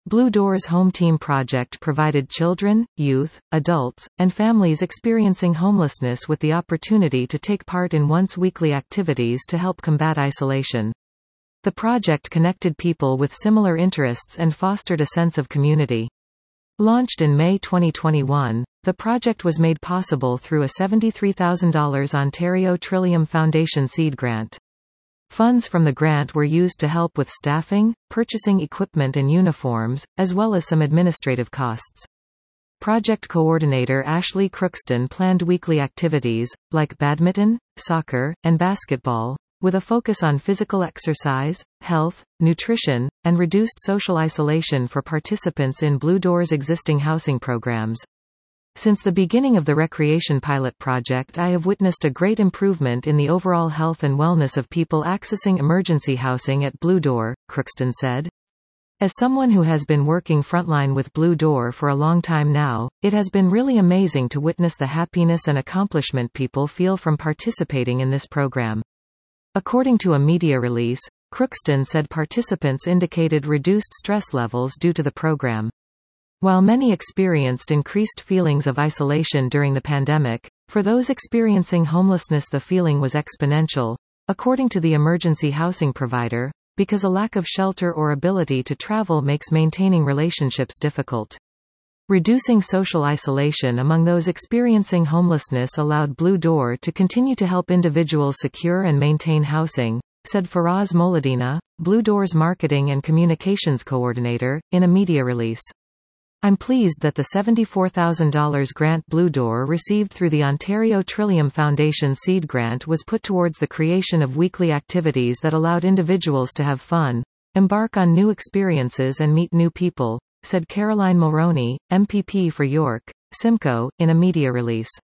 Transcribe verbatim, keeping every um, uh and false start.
Blue Door's Home Team project provided children, youth, adults, and families experiencing homelessness with the opportunity to take part in once-weekly activities to help combat isolation. The project connected people with similar interests and fostered a sense of community. Launched in May twenty twenty-one, the project was made possible through a seventy-three thousand dollars Ontario Trillium Foundation seed grant. Funds from the grant were used to help with staffing, purchasing equipment and uniforms, as well as some administrative costs. Project coordinator Ashley Crookston planned weekly activities, like badminton, soccer, and basketball, with a focus on physical exercise, health, nutrition, and reduced social isolation for participants in Blue Door's existing housing programs. Since the beginning of the recreation pilot project, I have witnessed a great improvement in the overall health and wellness of people accessing emergency housing at Blue Door, Crookston said. As someone who has been working frontline with Blue Door for a long time now, it has been really amazing to witness the happiness and accomplishment people feel from participating in this program. According to a media release, Crookston said participants indicated reduced stress levels due to the program. While many experienced increased feelings of isolation during the pandemic, for those experiencing homelessness the feeling was exponential, according to the emergency housing provider, because a lack of shelter or ability to travel makes maintaining relationships difficult. Reducing social isolation among those experiencing homelessness allowed Blue Door to continue to help individuals secure and maintain housing, said Faraz Moladina, Blue Door's marketing and communications coordinator, in a media release. I'm pleased that the seventy-four thousand dollars grant Blue Door received through the Ontario Trillium Foundation seed grant was put towards the creation of weekly activities that allowed individuals to have fun, embark on new experiences and meet new people, said Caroline Mulroney, M P P for York, Simcoe, in a media release.